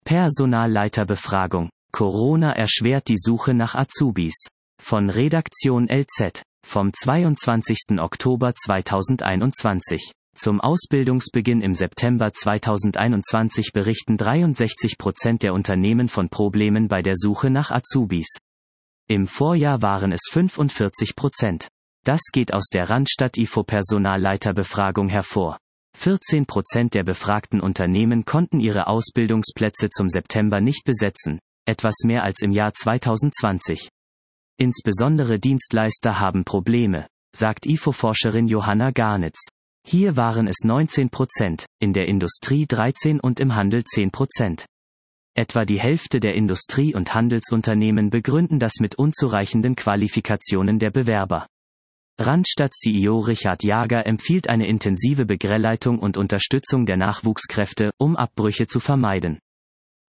Personalleiterbefragung. Corona erschwert die Suche nach Azubis. Von Redaktion LZ. Vom 22. Oktober 2021. Zum Ausbildungsbeginn im September 2021 berichten 63% der Unternehmen von Problemen bei der Suche nach Azubis. Im Vorjahr waren es 45%. Das geht aus der Randstadt IFO Personalleiterbefragung hervor. 14% der befragten Unternehmen konnten ihre Ausbildungsplätze zum September nicht besetzen, etwas mehr als im Jahr 2020. Insbesondere Dienstleister haben Probleme, sagt IFO-Forscherin Johanna Garnitz. Hier waren es 19%, in der Industrie 13% und im Handel 10%. Etwa die Hälfte der Industrie- und Handelsunternehmen begründen das mit unzureichenden Qualifikationen der Bewerber. Randstadt-CEO Richard Jager empfiehlt eine intensive Begrellleitung und Unterstützung der Nachwuchskräfte, um Abbrüche zu vermeiden.